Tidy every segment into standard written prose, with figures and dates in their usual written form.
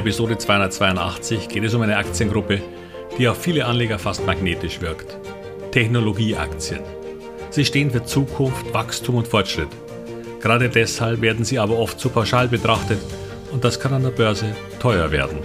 Episode 282 geht es um eine Aktiengruppe, die auf viele Anleger fast magnetisch wirkt. Technologieaktien. Sie stehen für Zukunft, Wachstum und Fortschritt. Gerade deshalb werden sie aber oft zu pauschal betrachtet und das kann an der Börse teuer werden.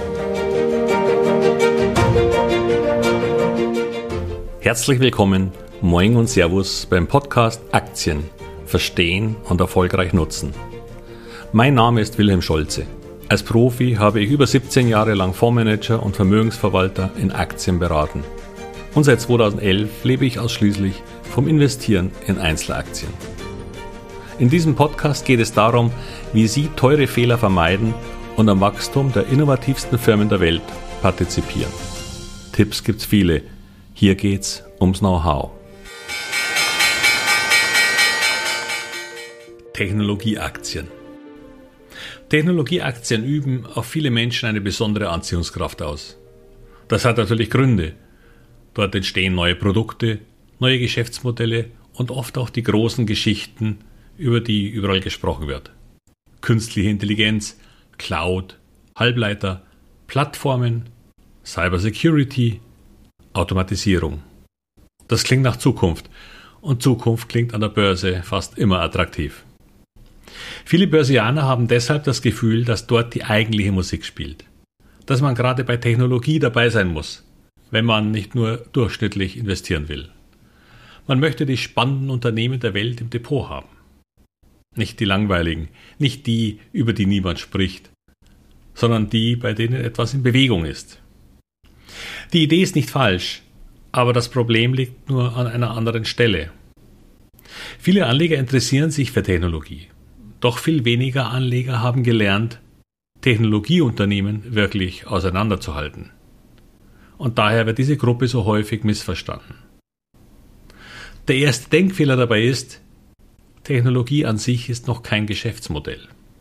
Herzlich willkommen, Moin und Servus beim Podcast Aktien verstehen und erfolgreich nutzen. Mein Name ist Wilhelm Scholze. Als Profi habe ich über 17 Jahre lang Fondsmanager und Vermögensverwalter in Aktien beraten. Und seit 2011 lebe ich ausschließlich vom Investieren in Einzelaktien. In diesem Podcast geht es darum, wie Sie teure Fehler vermeiden und am Wachstum der innovativsten Firmen der Welt partizipieren. Tipps gibt's viele. Hier geht's ums Know-how. Technologieaktien. Technologieaktien üben auf viele Menschen eine besondere Anziehungskraft aus. Das hat natürlich Gründe. Dort entstehen neue Produkte, neue Geschäftsmodelle und oft auch die großen Geschichten, über die überall gesprochen wird. Künstliche Intelligenz, Cloud, Halbleiter, Plattformen, Cybersecurity, Automatisierung. Das klingt nach Zukunft und Zukunft klingt an der Börse fast immer attraktiv. Viele Börsianer haben deshalb das Gefühl, dass dort die eigentliche Musik spielt. Dass man gerade bei Technologie dabei sein muss, wenn man nicht nur durchschnittlich investieren will. Man möchte die spannenden Unternehmen der Welt im Depot haben. Nicht die langweiligen, nicht die, über die niemand spricht, sondern die, bei denen etwas in Bewegung ist. Die Idee ist nicht falsch, aber das Problem liegt nur an einer anderen Stelle. Viele Anleger interessieren sich für Technologie. Doch viel weniger Anleger haben gelernt, Technologieunternehmen wirklich auseinanderzuhalten. Und daher wird diese Gruppe so häufig missverstanden. Der erste Denkfehler dabei ist, Technologie an sich ist noch kein Geschäftsmodell.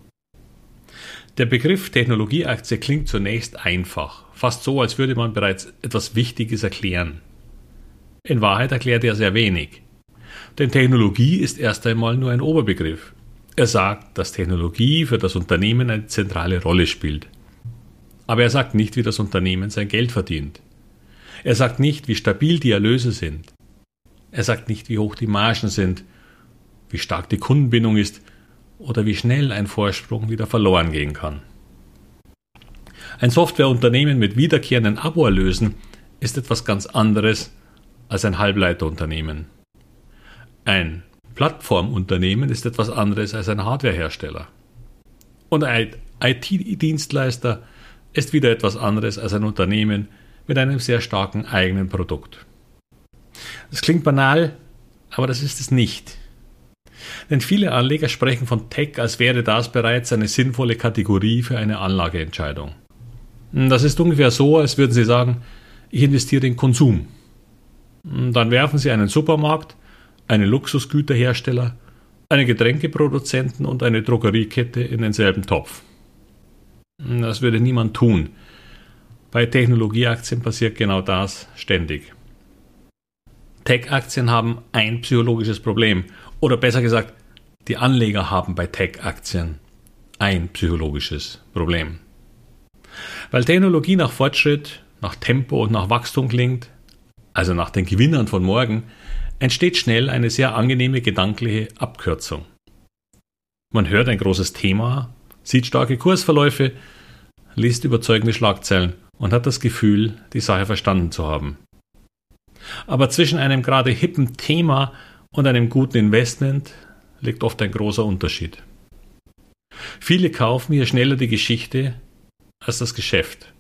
Der Begriff Technologieaktie klingt zunächst einfach, fast so, als würde man bereits etwas Wichtiges erklären. In Wahrheit erklärt er sehr wenig. Denn Technologie ist erst einmal nur ein Oberbegriff. Er sagt, dass Technologie für das Unternehmen eine zentrale Rolle spielt. Aber er sagt nicht, wie das Unternehmen sein Geld verdient. Er sagt nicht, wie stabil die Erlöse sind. Er sagt nicht, wie hoch die Margen sind, wie stark die Kundenbindung ist oder wie schnell ein Vorsprung wieder verloren gehen kann. Ein Softwareunternehmen mit wiederkehrenden Aboerlösen ist etwas ganz anderes als ein Halbleiterunternehmen. Ein Plattformunternehmen ist etwas anderes als ein Hardwarehersteller. Und ein IT-Dienstleister ist wieder etwas anderes als ein Unternehmen mit einem sehr starken eigenen Produkt. Das klingt banal, aber das ist es nicht. Denn viele Anleger sprechen von Tech, als wäre das bereits eine sinnvolle Kategorie für eine Anlageentscheidung. Das ist ungefähr so, als würden Sie sagen, ich investiere in Konsum. Dann werfen Sie einen Supermarkt, einen Luxusgüterhersteller, einen Getränkeproduzenten und eine Drogeriekette in denselben Topf. Das würde niemand tun. Bei Technologieaktien passiert genau das ständig. Tech-Aktien haben ein psychologisches Problem. Oder besser gesagt, die Anleger haben bei Tech-Aktien ein psychologisches Problem. Weil Technologie nach Fortschritt, nach Tempo und nach Wachstum klingt, also nach den Gewinnern von morgen, entsteht schnell eine sehr angenehme gedankliche Abkürzung. Man hört ein großes Thema, sieht starke Kursverläufe, liest überzeugende Schlagzeilen und hat das Gefühl, die Sache verstanden zu haben. Aber zwischen einem gerade hippen Thema und einem guten Investment liegt oft ein großer Unterschied. Viele kaufen hier schneller die Geschichte als das Geschäft.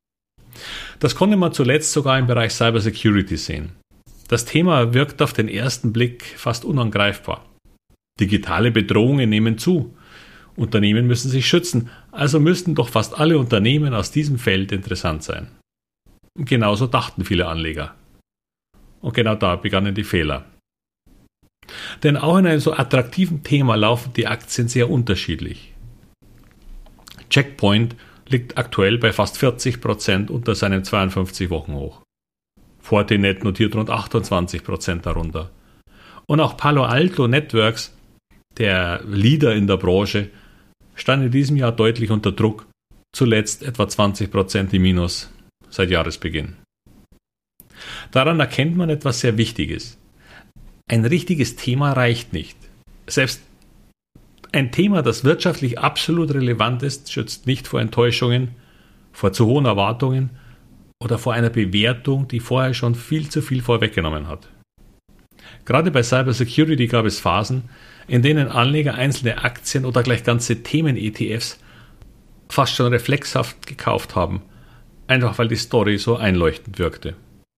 Das konnte man zuletzt sogar im Bereich Cybersecurity sehen. Das Thema wirkt auf den ersten Blick fast unangreifbar. Digitale Bedrohungen nehmen zu. Unternehmen müssen sich schützen, also müssten doch fast alle Unternehmen aus diesem Feld interessant sein. Und genauso dachten viele Anleger. Und genau da begannen die Fehler. Denn auch in einem so attraktiven Thema laufen die Aktien sehr unterschiedlich. Checkpoint liegt aktuell bei fast 40% unter seinem 52-Wochen-Hoch. Fortinet notiert rund 28% darunter. Und auch Palo Alto Networks, der Leader in der Branche, stand in diesem Jahr deutlich unter Druck zuletzt etwa 20% im Minus seit Jahresbeginn. Daran erkennt man etwas sehr Wichtiges. Ein richtiges Thema reicht nicht. Selbst ein Thema, das wirtschaftlich absolut relevant ist, schützt nicht vor Enttäuschungen, vor zu hohen Erwartungen oder vor einer Bewertung, die vorher schon viel zu viel vorweggenommen hat. Gerade bei Cybersecurity gab es Phasen, in denen Anleger einzelne Aktien oder gleich ganze Themen-ETFs fast schon reflexhaft gekauft haben, einfach weil die Story so einleuchtend wirkte.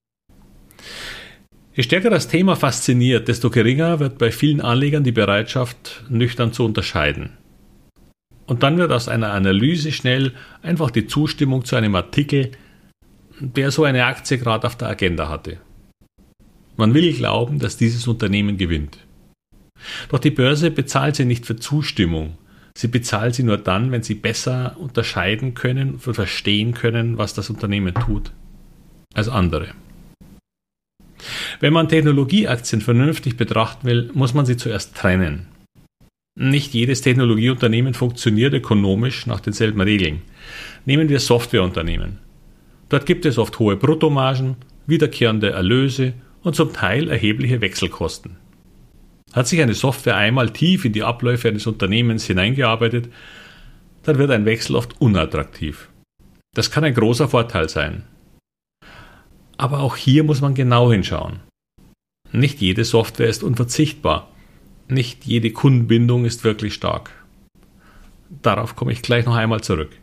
Je stärker das Thema fasziniert, desto geringer wird bei vielen Anlegern die Bereitschaft, nüchtern zu unterscheiden. Und dann wird aus einer Analyse schnell einfach die Zustimmung zu einem Artikel, der so eine Aktie gerade auf der Agenda hatte. Man will glauben, dass dieses Unternehmen gewinnt. Doch die Börse bezahlt sie nicht für Zustimmung. Sie bezahlt sie nur dann, wenn sie besser unterscheiden können und verstehen können, was das Unternehmen tut, als andere. Wenn man Technologieaktien vernünftig betrachten will, muss man sie zuerst trennen. Nicht jedes Technologieunternehmen funktioniert ökonomisch nach denselben Regeln. Nehmen wir Softwareunternehmen. Dort gibt es oft hohe Bruttomargen, wiederkehrende Erlöse und zum Teil erhebliche Wechselkosten. Hat sich eine Software einmal tief in die Abläufe eines Unternehmens hineingearbeitet, dann wird ein Wechsel oft unattraktiv. Das kann ein großer Vorteil sein. Aber auch hier muss man genau hinschauen. Nicht jede Software ist unverzichtbar. Nicht jede Kundenbindung ist wirklich stark. Darauf komme ich gleich noch einmal zurück.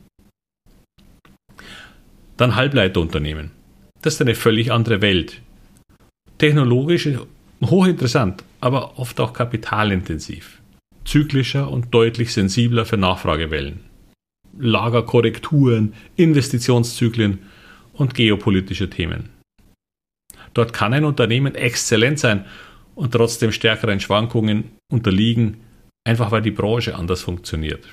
Dann Halbleiterunternehmen. Das ist eine völlig andere Welt. Technologisch hochinteressant, aber oft auch kapitalintensiv. Zyklischer und deutlich sensibler für Nachfragewellen. Lagerkorrekturen, Investitionszyklen und geopolitische Themen. Dort kann ein Unternehmen exzellent sein und trotzdem stärkeren Schwankungen unterliegen, einfach weil die Branche anders funktioniert.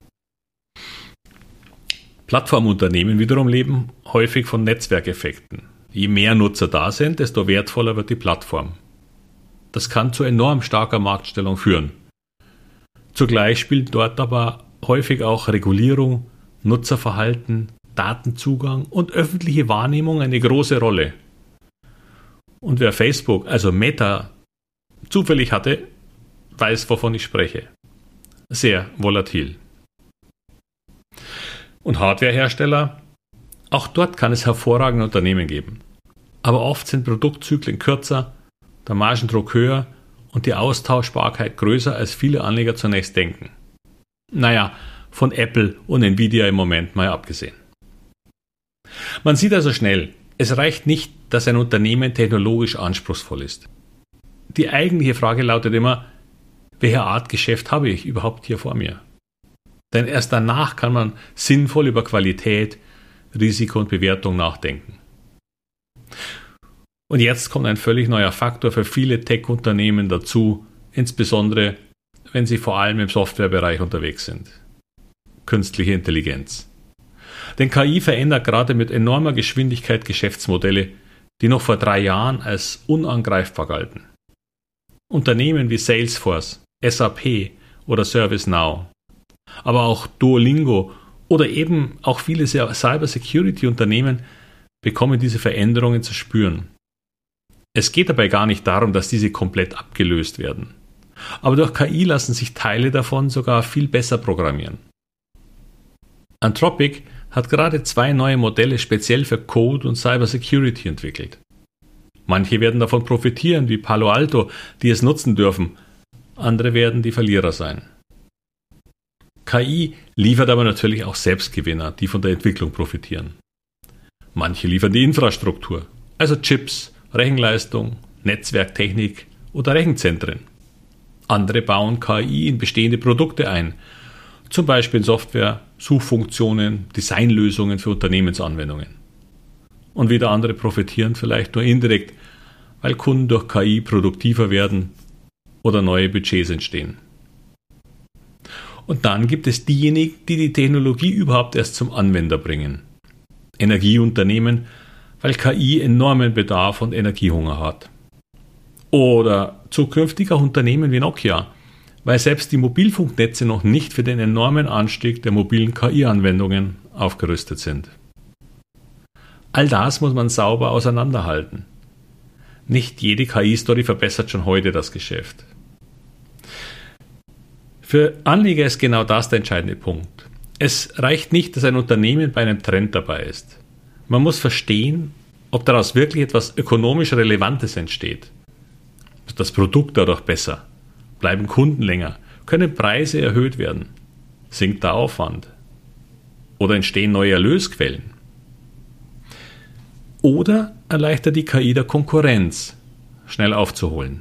Plattformunternehmen wiederum leben häufig von Netzwerkeffekten. Je mehr Nutzer da sind, desto wertvoller wird die Plattform. Das kann zu enorm starker Marktstellung führen. Zugleich spielt dort aber häufig auch Regulierung, Nutzerverhalten, Datenzugang und öffentliche Wahrnehmung eine große Rolle. Und wer Facebook, also Meta, zufällig hatte, weiß, wovon ich spreche. Sehr volatil. Und Hardwarehersteller? Auch dort kann es hervorragende Unternehmen geben. Aber oft sind Produktzyklen kürzer, der Margendruck höher und die Austauschbarkeit größer, als viele Anleger zunächst denken. Naja, von Apple und Nvidia im Moment mal abgesehen. Man sieht also schnell, es reicht nicht, dass ein Unternehmen technologisch anspruchsvoll ist. Die eigentliche Frage lautet immer, welche Art Geschäft habe ich überhaupt hier vor mir? Denn erst danach kann man sinnvoll über Qualität, Risiko und Bewertung nachdenken. Und jetzt kommt ein völlig neuer Faktor für viele Tech-Unternehmen dazu, insbesondere wenn sie vor allem im Softwarebereich unterwegs sind. Künstliche Intelligenz. Denn KI verändert gerade mit enormer Geschwindigkeit Geschäftsmodelle, die noch vor 3 Jahren als unangreifbar galten. Unternehmen wie Salesforce, SAP oder ServiceNow, aber auch Duolingo oder eben auch viele Cybersecurity-Unternehmen bekommen diese Veränderungen zu spüren. Es geht dabei gar nicht darum, dass diese komplett abgelöst werden. Aber durch KI lassen sich Teile davon sogar viel besser programmieren. Anthropic hat gerade 2 neue Modelle speziell für Code und Cybersecurity entwickelt. Manche werden davon profitieren, wie Palo Alto, die es nutzen dürfen. Andere werden die Verlierer sein. KI liefert aber natürlich auch Selbstgewinner, die von der Entwicklung profitieren. Manche liefern die Infrastruktur, also Chips, Rechenleistung, Netzwerktechnik oder Rechenzentren. Andere bauen KI in bestehende Produkte ein, zum Beispiel in Software, Suchfunktionen, Designlösungen für Unternehmensanwendungen. Und wieder andere profitieren vielleicht nur indirekt, weil Kunden durch KI produktiver werden oder neue Budgets entstehen. Und dann gibt es diejenigen, die die Technologie überhaupt erst zum Anwender bringen. Energieunternehmen, weil KI enormen Bedarf und Energiehunger hat. Oder zukünftig auch Unternehmen wie Nokia, weil selbst die Mobilfunknetze noch nicht für den enormen Anstieg der mobilen KI-Anwendungen aufgerüstet sind. All das muss man sauber auseinanderhalten. Nicht jede KI-Story verbessert schon heute das Geschäft. Für Anleger ist genau das der entscheidende Punkt. Es reicht nicht, dass ein Unternehmen bei einem Trend dabei ist. Man muss verstehen, ob daraus wirklich etwas ökonomisch Relevantes entsteht. Ist das Produkt dadurch besser? Bleiben Kunden länger? Können Preise erhöht werden? Sinkt der Aufwand? Oder entstehen neue Erlösquellen? Oder erleichtert die KI der Konkurrenz, schnell aufzuholen?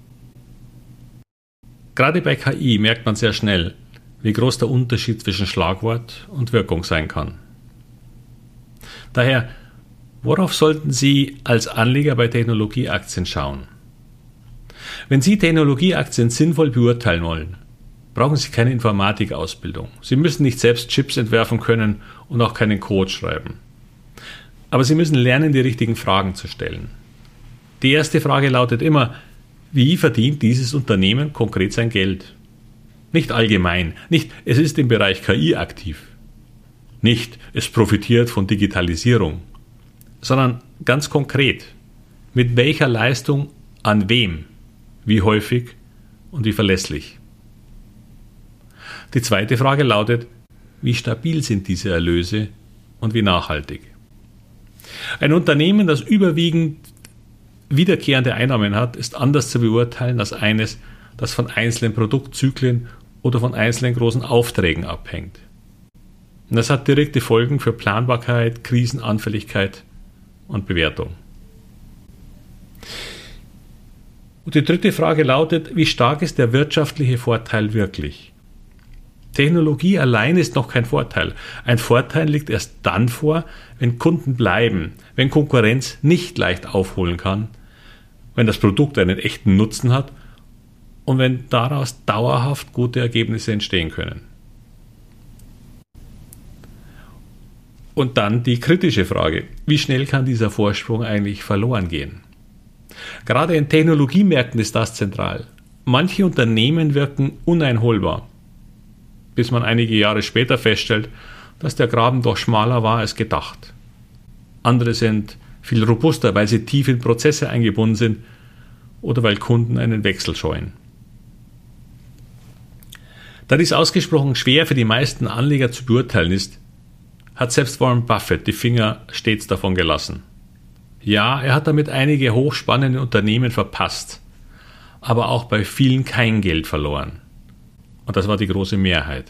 Gerade bei KI merkt man sehr schnell, wie groß der Unterschied zwischen Schlagwort und Wirkung sein kann. Daher, worauf sollten Sie als Anleger bei Technologieaktien schauen? Wenn Sie Technologieaktien sinnvoll beurteilen wollen, brauchen Sie keine Informatikausbildung. Sie müssen nicht selbst Chips entwerfen können und auch keinen Code schreiben. Aber Sie müssen lernen, die richtigen Fragen zu stellen. Die erste Frage lautet immer, wie verdient dieses Unternehmen konkret sein Geld? Nicht allgemein, nicht es ist im Bereich KI aktiv, nicht es profitiert von Digitalisierung, sondern ganz konkret, mit welcher Leistung, an wem, wie häufig und wie verlässlich. Die zweite Frage lautet, wie stabil sind diese Erlöse und wie nachhaltig? Ein Unternehmen, das überwiegend wiederkehrende Einnahmen hat, ist anders zu beurteilen als eines, das von einzelnen Produktzyklen oder von einzelnen großen Aufträgen abhängt. Und das hat direkte Folgen für Planbarkeit, Krisenanfälligkeit und Bewertung. Und die dritte Frage lautet, wie stark ist der wirtschaftliche Vorteil wirklich? Technologie allein ist noch kein Vorteil. Ein Vorteil liegt erst dann vor, wenn Kunden bleiben, wenn Konkurrenz nicht leicht aufholen kann, wenn das Produkt einen echten Nutzen hat und wenn daraus dauerhaft gute Ergebnisse entstehen können. Und dann die kritische Frage, wie schnell kann dieser Vorsprung eigentlich verloren gehen? Gerade in Technologiemärkten ist das zentral. Manche Unternehmen wirken uneinholbar, bis man einige Jahre später feststellt, dass der Graben doch schmaler war als gedacht. Andere sind viel robuster, weil sie tief in Prozesse eingebunden sind oder weil Kunden einen Wechsel scheuen. Da dies ausgesprochen schwer für die meisten Anleger zu beurteilen ist, hat selbst Warren Buffett die Finger stets davon gelassen. Ja, er hat damit einige hochspannende Unternehmen verpasst, aber auch bei vielen kein Geld verloren. Und das war die große Mehrheit.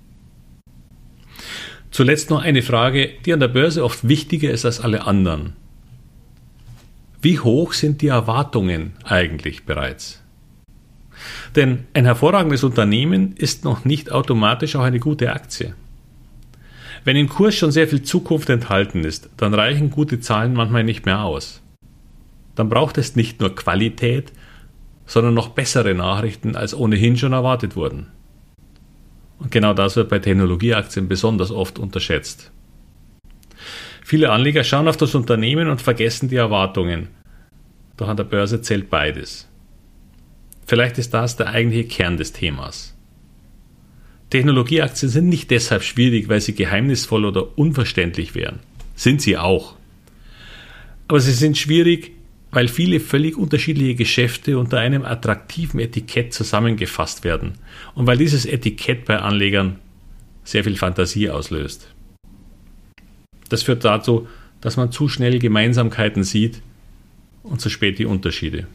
Zuletzt noch eine Frage, die an der Börse oft wichtiger ist als alle anderen. Wie hoch sind die Erwartungen eigentlich bereits? Denn ein hervorragendes Unternehmen ist noch nicht automatisch auch eine gute Aktie. Wenn im Kurs schon sehr viel Zukunft enthalten ist, dann reichen gute Zahlen manchmal nicht mehr aus. Dann braucht es nicht nur Qualität, sondern noch bessere Nachrichten, als ohnehin schon erwartet wurden. Und genau das wird bei Technologieaktien besonders oft unterschätzt. Viele Anleger schauen auf das Unternehmen und vergessen die Erwartungen. Doch an der Börse zählt beides. Vielleicht ist das der eigentliche Kern des Themas. Technologieaktien sind nicht deshalb schwierig, weil sie geheimnisvoll oder unverständlich wären. Sind sie auch. Aber sie sind schwierig, weil viele völlig unterschiedliche Geschäfte unter einem attraktiven Etikett zusammengefasst werden und weil dieses Etikett bei Anlegern sehr viel Fantasie auslöst. Das führt dazu, dass man zu schnell Gemeinsamkeiten sieht und zu spät die Unterschiede.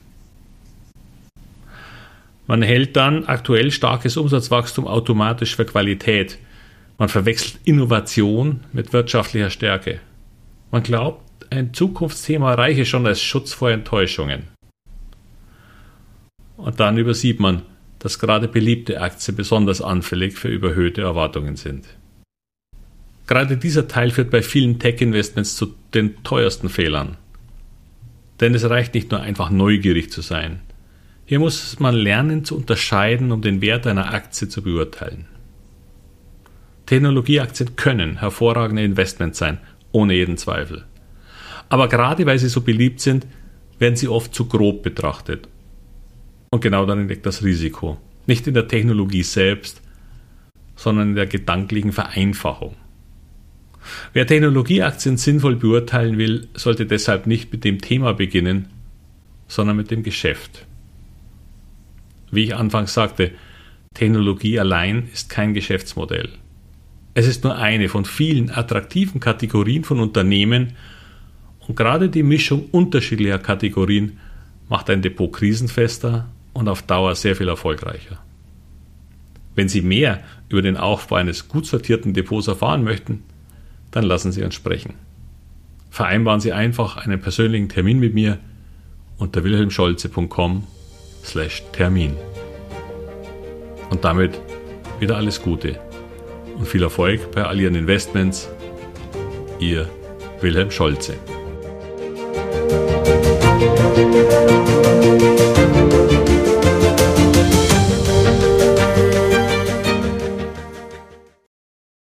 Man hält dann aktuell starkes Umsatzwachstum automatisch für Qualität. Man verwechselt Innovation mit wirtschaftlicher Stärke. Man glaubt, ein Zukunftsthema reiche schon als Schutz vor Enttäuschungen. Und dann übersieht man, dass gerade beliebte Aktien besonders anfällig für überhöhte Erwartungen sind. Gerade dieser Teil führt bei vielen Tech-Investments zu den teuersten Fehlern. Denn es reicht nicht nur einfach neugierig zu sein. Hier muss man lernen zu unterscheiden, um den Wert einer Aktie zu beurteilen. Technologieaktien können hervorragende Investments sein, ohne jeden Zweifel. Aber gerade weil sie so beliebt sind, werden sie oft zu grob betrachtet. Und genau darin liegt das Risiko. Nicht in der Technologie selbst, sondern in der gedanklichen Vereinfachung. Wer Technologieaktien sinnvoll beurteilen will, sollte deshalb nicht mit dem Thema beginnen, sondern mit dem Geschäft. Wie ich anfangs sagte, Technologie allein ist kein Geschäftsmodell. Es ist nur eine von vielen attraktiven Kategorien von Unternehmen und gerade die Mischung unterschiedlicher Kategorien macht ein Depot krisenfester und auf Dauer sehr viel erfolgreicher. Wenn Sie mehr über den Aufbau eines gut sortierten Depots erfahren möchten, dann lassen Sie uns sprechen. Vereinbaren Sie einfach einen persönlichen Termin mit mir unter wilhelmscholze.com/Termin. Und damit wieder alles Gute und viel Erfolg bei all Ihren Investments. Ihr Wilhelm Scholze.